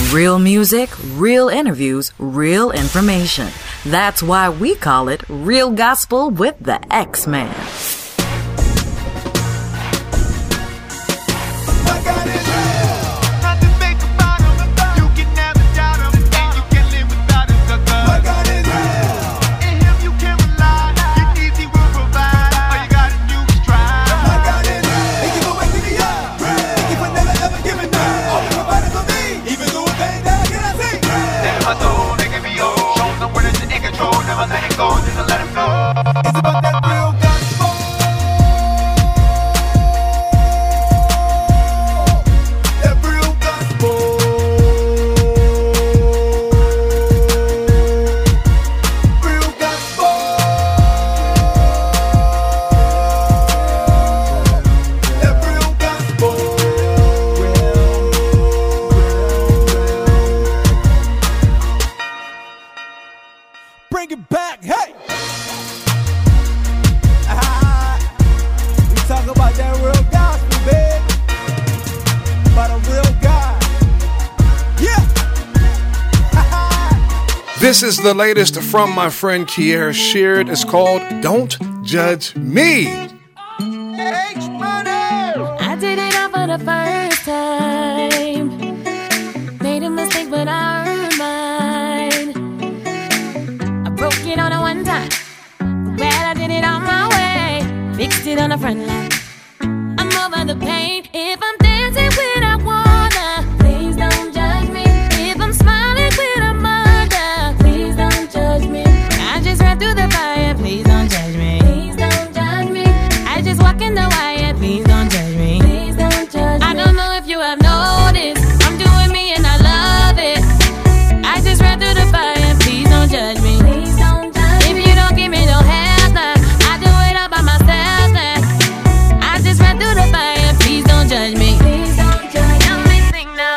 Real music, real interviews, real information. That's why we call it Real Gospel with the X-Man. Bring it back, hey! We talk about that real gospel, baby. About a real God. Yeah! This is the latest from my friend Kier Sheard. It's called Don't Judge Me. I did it all for the first time. Made a mistake, but I earned mine. Broke it on a one time. Well, I did it on my way. Fixed it on the front line. I'm over the pain. If I'm dancing when I wanna, please don't judge me. If I'm smiling when I'm under, please don't judge me. I just ran through the fire, please don't judge me. Please don't judge me. I just walk in the wire, please don't judge me. Please don't judge me. I don't know if you have noticed, I'm doing me and I love it. I just ran through the fire, please don't judge me. Judge me. Please don't judge me. Help me sing now.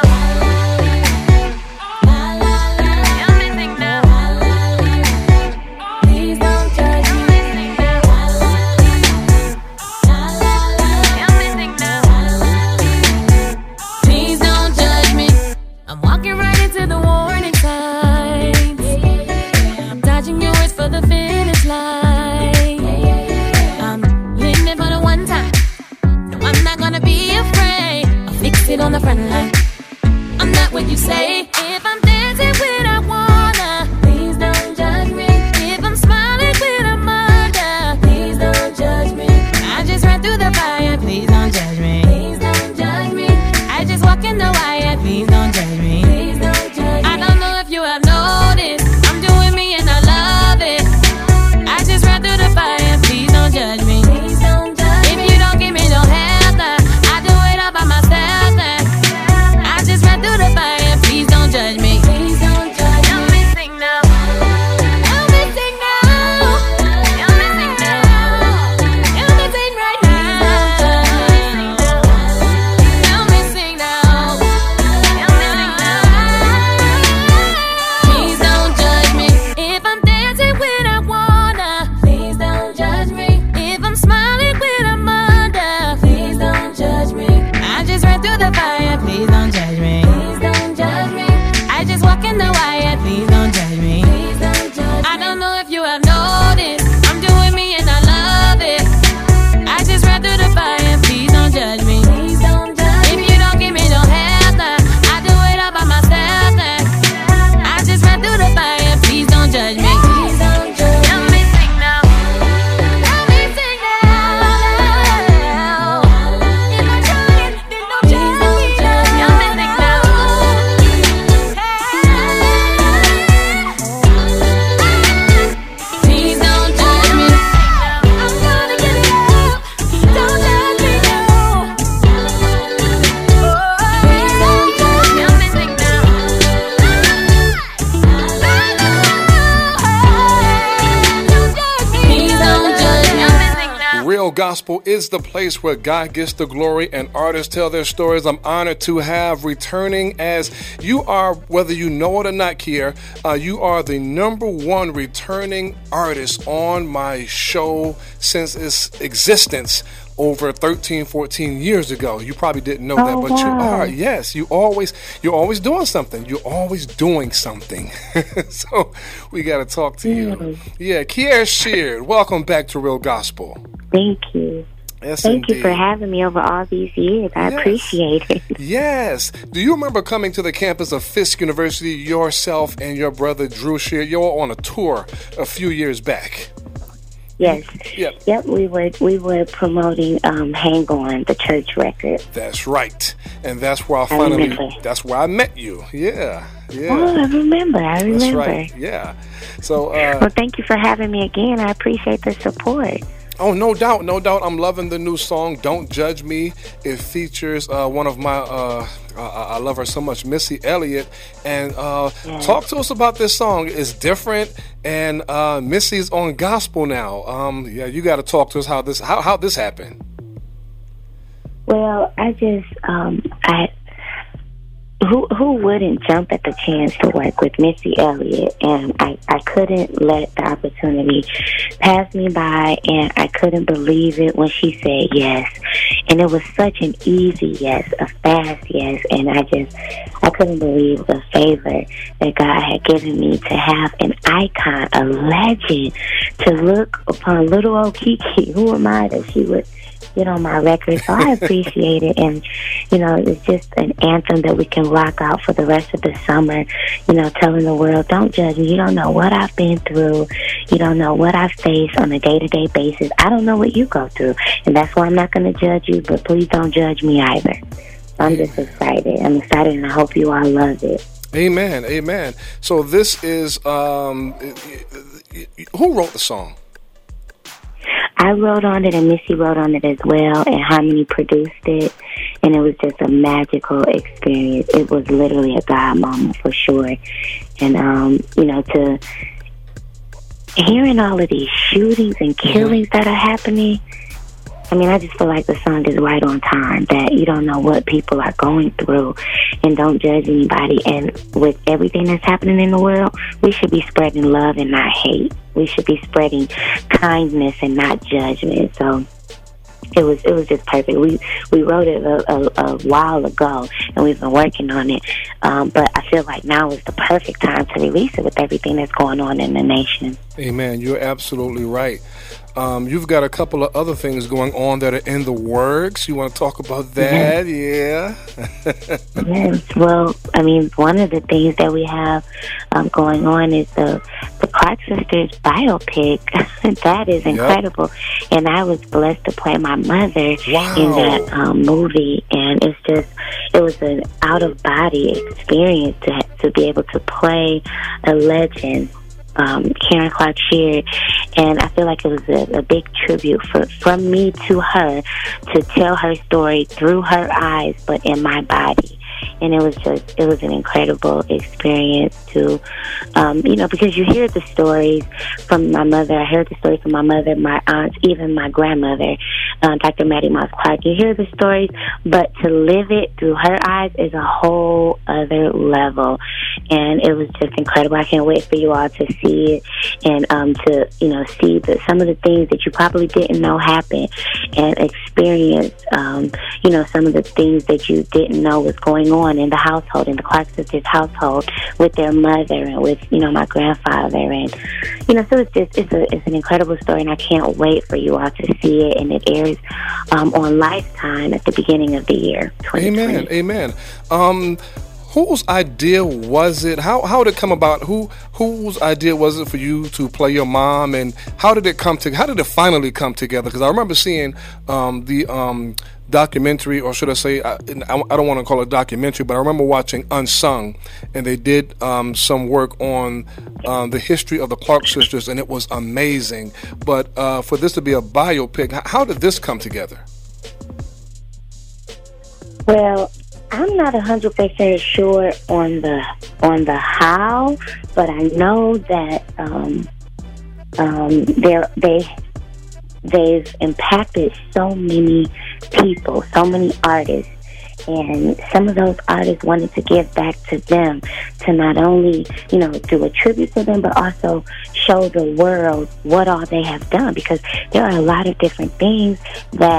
Help me sing now. Please don't judge me. Help me sing now. Please don't judge me. I'm walking right into the warning signs. Dodging your words for the finish line. I'm living it for the one time. No, I'm not gonna be afraid. I'll fix it on the front line. I'm not what you say. If I'm dancing when I wanna, please don't judge me. If I'm smiling when I'm under, please don't judge me. I just ran through the fire, please don't judge me. Please don't judge me. I just walk in the wire, please don't judge me. Please don't judge me. I don't know if you have noticed, I'm doing me and I love it. I just ran through the fire, please don't judge me. Please don't judge me. If you don't give me no help, I do it all by myself. I just ran through the fire, please don't judge me. Please don't judge me. Help me sing now. Help me sing now. Help me sing now. Help me sing right now. Help me sing now. Help me sing now. Please don't judge me. If I'm dancing when I wanna, please don't judge me. If I'm smiling when I'm under, please don't judge me. I just ran through the fire, please don't judge me. Please don't judge me. I just walk in the wire, please don't judge me. Please don't judge me. I don't know if you have noticed, I'm doing me and I love it. I just ran through the fire, please don't judge me. Please don't judge me. If you don't give me no help, I do it all by myself. I just ran through the fire, please don't judge me. Please don't judge me. Help me sing now. Help me sing now. If I'm trying, then don't judge me. Help me sing now. Please don't judge me. I'm gonna get it out. Don't judge me now. Please don't judge me. Help me sing now. Don't judge me. Please don't judge me. Help me sing now. Real Gospel is the place where God gets the glory and artists tell their stories. I'm honored to have returning as you are, whether you know it or not, Kier, you are the #1 returning artist on my show since its existence. over 13, 14 years ago. You probably didn't know that, but you wow. are. Yes, you're always doing something. You're always doing something. So we got to talk to you. Yeah, Kiera Sheard, welcome back to Real Gospel. Thank you. Yes, Thank indeed. you for having me over all these years. I appreciate it. Yes. Do you remember coming to the campus of Fisk University, yourself and your brother Drew Sheard? You were on a tour a few years back. Yes. Yep. We were promoting Hang On, the church record. That's right. And that's where remember. that's where I met you. Yeah. Oh, I remember. That's right. Yeah. So well, thank you for having me again. I appreciate the support. oh, no doubt. I'm loving the new song, Don't Judge Me. It features one of my, I love her so much, Missy Elliott. And talk to us about this song. It's different, and Missy's on gospel now. You got to talk to us how this happened. Well, I just, who wouldn't jump at the chance to work with Missy Elliott? And I couldn't let the opportunity pass me by, and I couldn't believe it when she said yes. And it was such an easy yes, a fast yes, and I couldn't believe the favor that God had given me to have an icon, a legend, to look upon little old Kiki. Who am I that she would get on my record? So I appreciate it, and it's just an anthem that we can rock out for the rest of the summer, telling the world, don't judge me. You don't know what I've been through. You don't know what I face on a day-to-day basis. I don't know what you go through, and that's why I'm not going to judge you, but please don't judge me either. I'm just excited. I'm excited, and I hope you all love it. Amen. So this is, who wrote the song? I wrote on it, and Missy wrote on it as well, and Harmony produced it, and it was just a magical experience. It was literally a God moment for sure. And, to hearing all of these shootings and killings that are happening, I just feel like the song is right on time, that you don't know what people are going through, and don't judge anybody. And with everything that's happening in the world, we should be spreading love and not hate. We should be spreading kindness and not judgment. So it was just perfect. We wrote it a while ago, and we've been working on it. But I feel like now is the perfect time to release it with everything that's going on in the nation. Amen. You're absolutely right. You've got a couple of other things going on that are in the works. You want to talk about that? Yeah. Yes. Well, one of the things that we have going on is the Clark Sisters biopic. That is incredible. Yep. And I was blessed to play my mother in that movie. And it was an out-of-body experience to be able to play a legend, Karen Clark Sheard, and I feel like it was a big tribute from me to her, to tell her story through her eyes, but in my body. And it was an incredible experience to, because you hear the stories from my mother. I heard the stories from my mother, my aunts, even my grandmother, Dr. Maddie Moss Clark. You hear the stories, but to live it through her eyes is a whole other level. And it was just incredible. I can't wait for you all to see it, and to see some of the things that you probably didn't know happened, and experience some of the things that you didn't know was going on in the household, in the Clark Sisters household, with their mother and with my grandfather, and so it's an incredible story, and I can't wait for you all to see it. And it airs on Lifetime at the beginning of the year 2020. Amen. Whose idea was it? How did it come about? Whose idea was it for you to play your mom, and how did it finally come together? Because I remember seeing the documentary, or should I say, I don't want to call it a documentary, but I remember watching Unsung, and they did some work on the history of the Clark Sisters, and it was amazing. But for this to be a biopic, how did this come together? Well, I'm not 100% sure on the how, but I know that they've impacted so many people, so many artists, and some of those artists wanted to give back to them, to not only do a tribute to them, but also show the world what all they have done, because there are a lot of different things that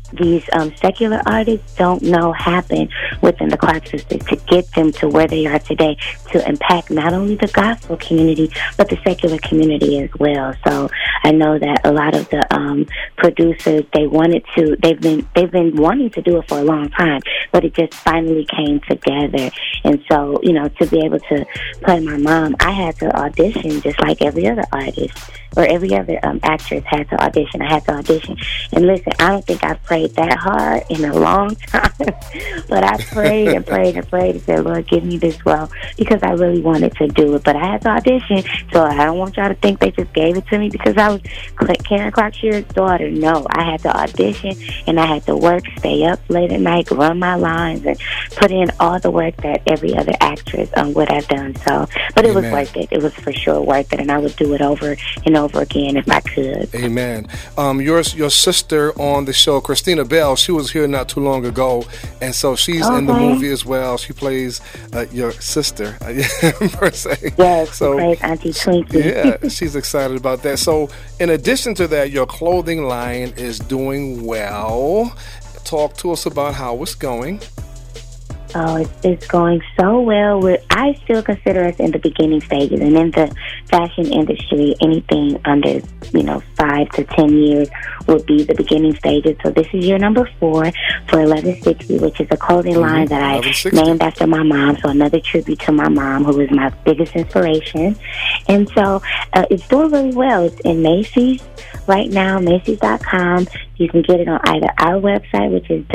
these secular artists don't know happen within the Clark sisters to get them to where they are today, to impact not only the gospel community but the secular community as well. So I know that a lot of the producers, they've been wanting to do it for a long time, but it just finally came together. And so, to be able to play my mom, I had to audition just like every other artist or every other actress had to audition. I had to audition. And listen, I don't think I've prayed that hard in a long time, but I prayed and prayed and prayed and said, Lord, give me this role, because I really wanted to do it. But I had to audition, so I don't want y'all to think they just gave it to me because I was Karen Clark Shearer's daughter. No, I had to audition, and I had to work, stay up late at night, run my lines, and put in all the work that every other actress would have done. So, but it was worth it. It was for sure worth it, and I would do it over and over again if I could. Amen. Your sister on the show, Christina Bell, she was here not too long ago, and so she's in the movie as well. She plays your sister, per se. Yes, so, she plays Auntie Twinkie. Yeah, she's excited about that. So, in addition to that, your clothing line is doing well. Talk to us about how it's going. Oh, it's going so well. I still consider us in the beginning stages, and in the fashion industry, anything under 5 to 10 years will be the beginning stages. So this is year number 4 for 1160, which is a clothing line that I named after my mom. So another tribute to my mom, who is my biggest inspiration. And so it's doing really well. It's in Macy's right now, Macy's.com. You can get it on either our website, which is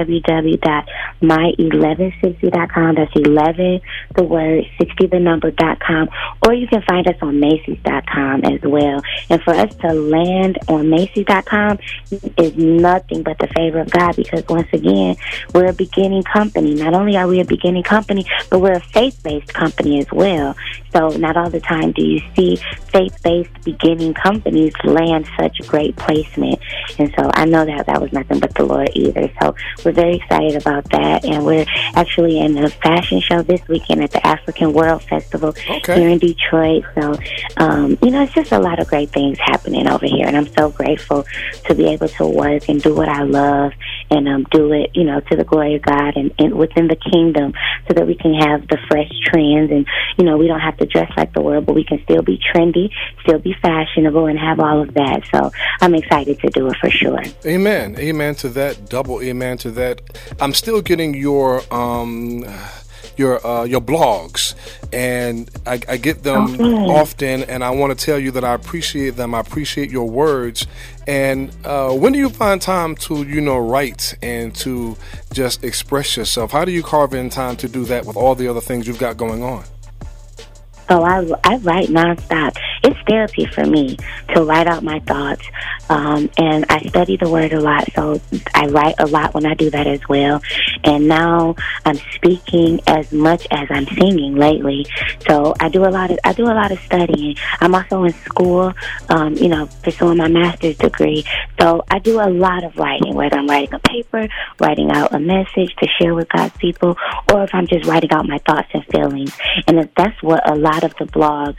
www.my1160.com. That's 11, the word, 60, the number.com. Or you can find us on Macy's.com as well. And for us to land on Macy's.com is nothing but the favor of God, because once again, we're a beginning company. Not only are we a beginning company, but we're a faith-based company as well. So not all the time do you see faith-based beginning companies land such great placement. And so I know that was nothing but the Lord either. So we're very excited about that. And we're actually in a fashion show this weekend at the African World Festival here in Detroit. So, it's just a lot of great things happening over here. And I'm so grateful to be able to work and do what I love and do it, to the glory of God and within the kingdom, so that we can have the fresh trends. And, we don't have to dress like the world, but we can still be trendy, still be fashionable, and have all of that. So I'm excited to do it for sure. Amen. Amen to that. Double amen to that. I'm still getting your blogs, and I get them often, and I want to tell you that I appreciate them. I appreciate your words. And when do you find time to, write and to just express yourself? How do you carve in time to do that with all the other things you've got going on? Oh, I write nonstop. It's therapy for me to write out my thoughts. And I study the word a lot, so I write a lot when I do that as well. And now I'm speaking as much as I'm singing lately. So I do a lot of studying. I'm also in school, pursuing my master's degree. So I do a lot of writing, whether I'm writing a paper, writing out a message to share with God's people, or if I'm just writing out my thoughts and feelings. And that's what a lot of the blogs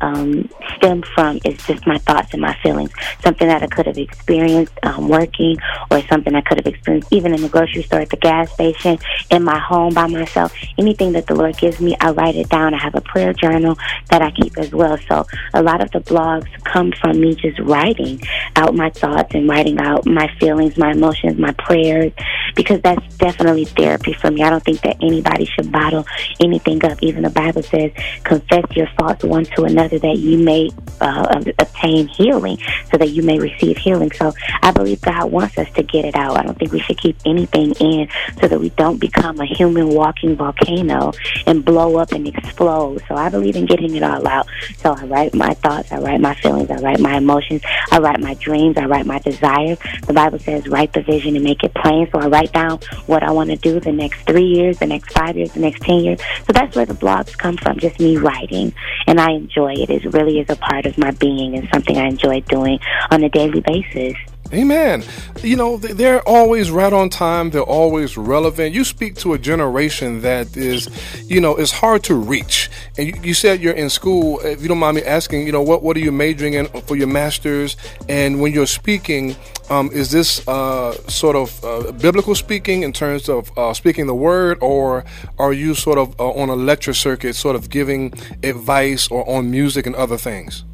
stem from, is just my thoughts and my feelings. Something that I could have experienced working, or something I could have experienced even in the grocery store, at the gas station, in my home by myself. Anything that the Lord gives me, I write it down. I have a prayer journal that I keep as well. So a lot of the blogs come from me just writing out my thoughts and writing out my feelings, my emotions, my prayers, because that's definitely therapy for me. I don't think that anybody should bottle anything up. Even the Bible says, confess your faults one to another, that you may obtain healing, so that you may receive healing. So I believe God wants us to get it out. I don't think we should keep anything in, so that we don't become a human walking volcano and blow up and explode. So I believe in getting it all out. So I write my thoughts, I write my feelings, I write my emotions, I write my dreams, I write my desires. The Bible says, write the vision and make it plain. So I write down what I want to do the next 3 years, the next 5 years, the next 10 years. So that's where the blogs come from, just me writing. And I enjoy it. It really is a part of my being and something I enjoy doing on a daily basis. Amen. They're always right on time. They're always relevant. You speak to a generation that is, is hard to reach. And you said you're in school. If you don't mind me asking, what are you majoring in for your master's? And when you're speaking, is this sort of biblical speaking in terms of speaking the word, or are you sort of on a lecture circuit, sort of giving advice, or on music and other things?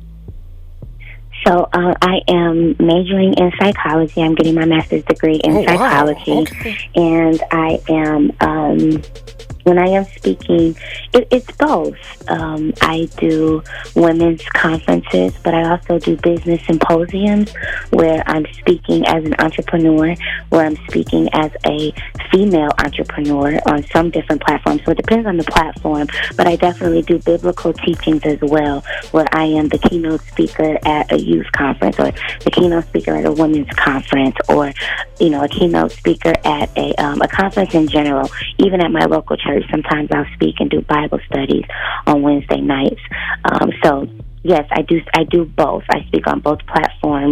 So I am majoring in psychology. I'm getting my master's degree in psychology. Wow. Okay. And I am, when I am speaking, it's both. I do women's conferences, but I also do business symposiums where I'm speaking as an entrepreneur, where I'm speaking as a female entrepreneur on some different platforms. So it depends on the platform, but I definitely do biblical teachings as well, where I am the keynote speaker at a youth conference, or the keynote speaker at a women's conference, or, you know, a keynote speaker at a conference in general. Even at my local church, sometimes I'll speak and do Bible studies on Wednesday nights. So yes, I do both. I speak on both platforms,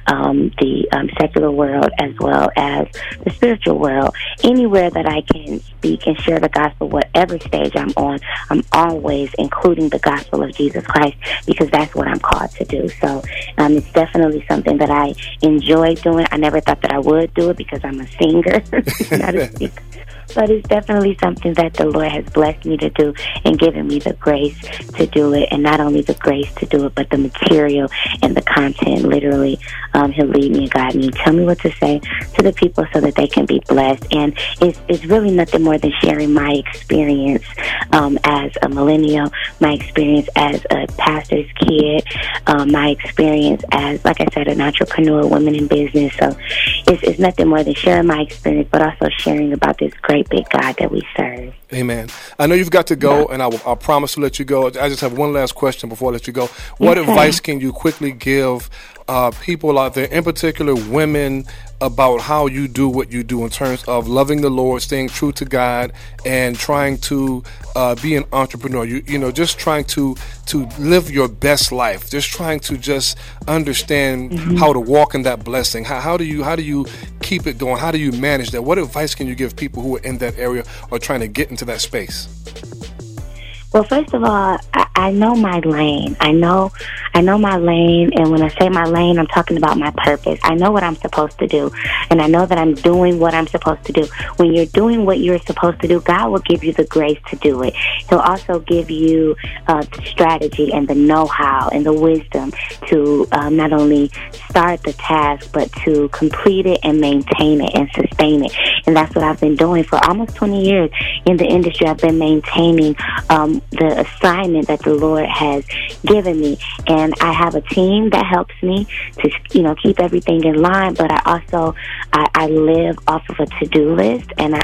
the secular world as well as the spiritual world. Anywhere that I can speak and share the gospel, whatever stage I'm on, I'm always including the gospel of Jesus Christ, because that's what I'm called to do. So it's definitely something that I enjoy doing. I never thought that I would do it because I'm a singer, not a speaker. But it's definitely something that the Lord has blessed me to do and given me the grace to do it. And not only the grace to do it, but the material and the content. Literally, He'll lead me and guide me, tell me what to say to the people so that they can be blessed. And it's really nothing more than sharing my experience as a millennial, my experience as a pastor's kid, my experience as, like I said, an entrepreneur, woman in business. So it's nothing more than sharing my experience, but also sharing about this great big God that we serve. Amen. I know you've got to go, and I'll promise to let you go. I just have one last question before I let you go. What advice can you quickly give people out there, in particular women, about how you do what you do in terms of loving the Lord, staying true to God, and trying to be an entrepreneur? You know, just trying to live your best life, just trying to just understand how to walk in that blessing. How do you keep it going? How do you manage that? What advice can you give people who are in that area or trying to get into that space? Well, first of all, I know my lane. I know my lane, and when I say my lane, I'm talking about my purpose. I know what I'm supposed to do, and I know that I'm doing what I'm supposed to do. When you're doing what you're supposed to do, God will give you the grace to do it. He'll also give you the strategy and the know-how and the wisdom to not only start the task, but to complete it and maintain it and sustain it. And that's what I've been doing for almost 20 years in the industry. I've been maintaining the assignment that the Lord has given me, and I have a team that helps me to, you know, keep everything in line. But I also I live off of a to-do list, and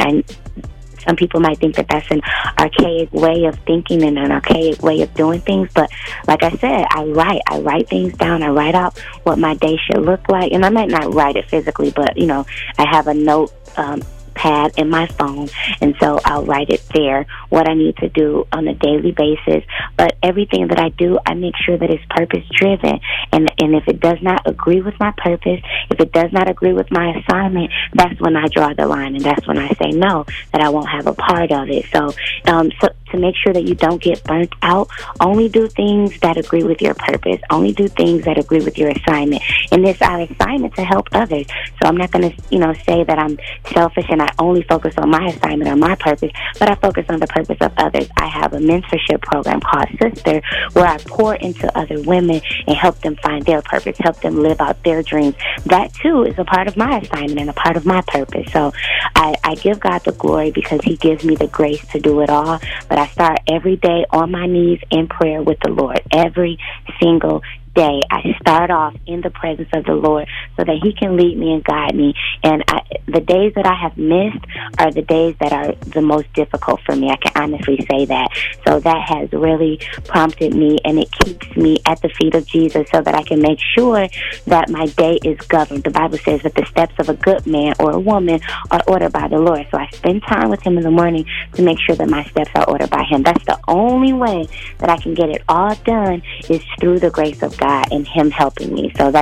some people might think that that's an archaic way of thinking and an archaic way of doing things. But like I said, I write things down. I write out what my day should look like, and I might not write it physically, but you know, I have a note pad in my phone, and so I'll write it there, what I need to do on a daily basis. But everything that I do, I make sure that it's purpose driven, and if it does not agree with my purpose, if it does not agree with my assignment, that's when I draw the line, and that's when I say no, that I won't have a part of it. So to make sure that you don't get burnt out, only do things that agree with your purpose, only do things that agree with your assignment. And it's our assignment to help others. So I'm not going to, say that I'm selfish and I only focus on my assignment or my purpose, but I focus on the purpose of others. I have a mentorship program called Sister, where I pour into other women and help them find their purpose, help them live out their dreams. That too is a part of my assignment and a part of my purpose. So I give God the glory because He gives me the grace to do it all. But I start every day on my knees in prayer with the Lord. Every single day I start off in the presence of the Lord so that He can lead me and guide me. And the days that I have missed are the days that are the most difficult for me. I can honestly say that. So that has really prompted me, and it keeps me at the feet of Jesus so that I can make sure that my day is governed. The Bible says that the steps of a good man or a woman are ordered by the Lord. So I spend time with Him in the morning to make sure that my steps are ordered by Him. That's the only way that I can get it all done, is through the grace of God and Him helping me. So that's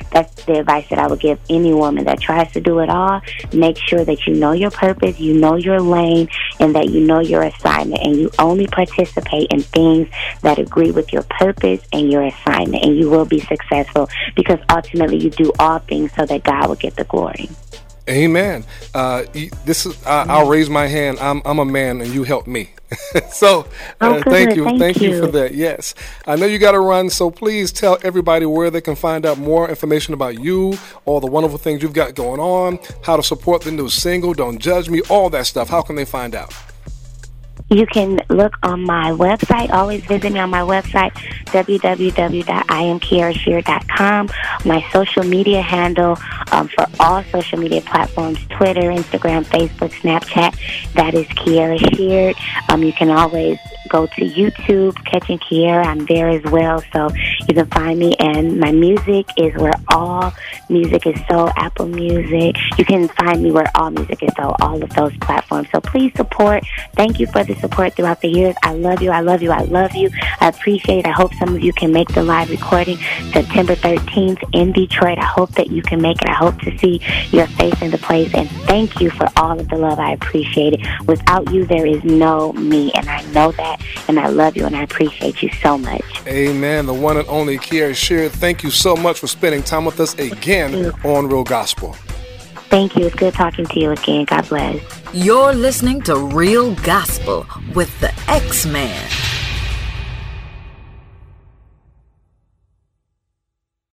that's the advice that I would give any woman that tries to do it all. Make sure that you know your purpose, you know your lane, and that you know your assignment, and you only participate in things that agree with your purpose and your assignment, and you will be successful, because ultimately you do all things so that God will get the glory. Amen. This is. I'll raise my hand. I'm a man, and you help me. So, thank you. Thank you for that. Yes, I know you got to run. So please tell everybody where they can find out more information about you, all the wonderful things you've got going on, how to support the new single, Don't Judge Me, all that stuff. How can they find out? You can look on my website. Always visit me on my website, www.IamKiaraSheard.com. My social media handle for all social media platforms, Twitter, Instagram, Facebook, Snapchat, that is Kiara Sheard. You can always go to YouTube, Catching Kiara. I'm there as well, so you can find me. And my music is where all music is sold, Apple Music. You can find me where all music is sold, all of those platforms. So please support. Thank you for the support throughout the years. I love you. I love you. I love you. I appreciate it. I hope some of you can make the live recording September 13th in Detroit. I hope that you can make it. I hope to see your face in the place. And thank you for all of the love. I appreciate it. Without you, there is no me. And I know that. And I love you. And I appreciate you so much. Amen. The one and only Kiara Sheard. Thank you so much for spending time with us again on Real Gospel. Thank you. It's good talking to you again. God bless. You're listening to Real Gospel with the X-Man.